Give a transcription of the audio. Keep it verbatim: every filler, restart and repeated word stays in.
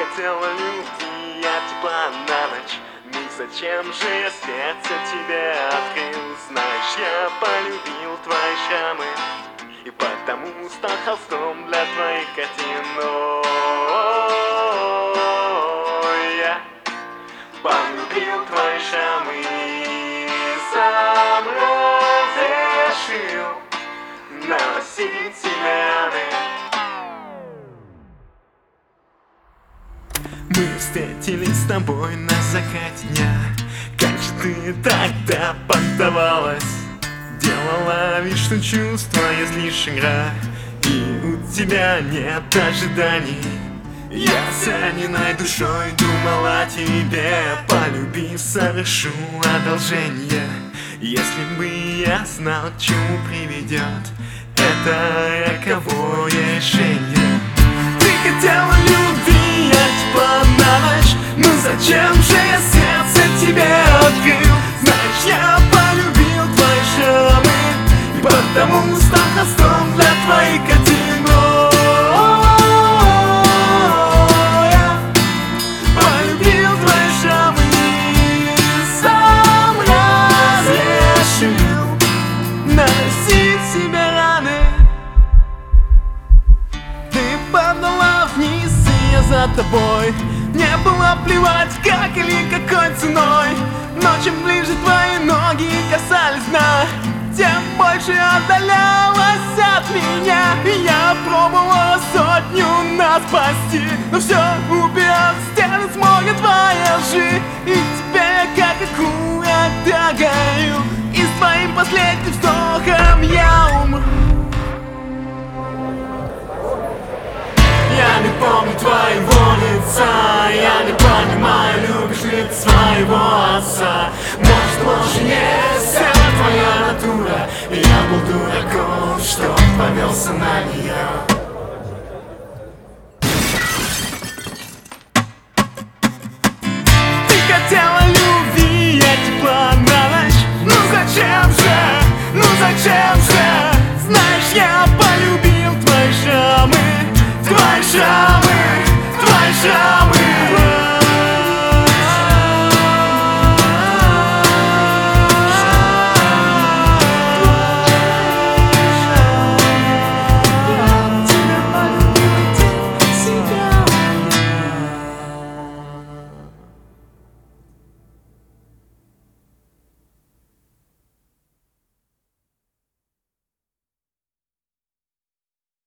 хотела любви, я тепла на ночь. Ну зачем же я сердце тебе открыл? Знаешь, я полюбил твои шрамы и потому стал холстом для твоих картин. Ой, я полюбил твои шрамы и сам разрешил носить себе раны. Мы встретились с тобой на закате дня. Как же ты тогда поддавалась? Делала вид, что чувства есть лишь игра, и у тебя нет ожиданий. Я с раненой душой думал о тебе, полюбив, совершу одолжение. Если бы я знал, к чему приведет это роковое решение. Ты хотела любви, я тепла на ночь. Ну зачем же я сердце тебе открыл? Знаешь, я полюбил твои шрамы и потому стал холстом для твоих картин. Я полюбил твои шрамы и сам разрешил носить себе раны. Ты падала вниз, и я за тобой. Мне было плевать, как или какой ценой. Но чем ближе твои ноги касались дна, тем больше отдалялась от меня. И я пробовала сотню нас спасти, но все упер в стены смога твоей лжи. И теперь я как акула догорю, и с твоим последним вздохом я умру. Я не помню твоего лица, я не понимаю, любишь ли ты своего отца. Может, ложь не вся твоя натура, и я был дураком, что повелся на нее.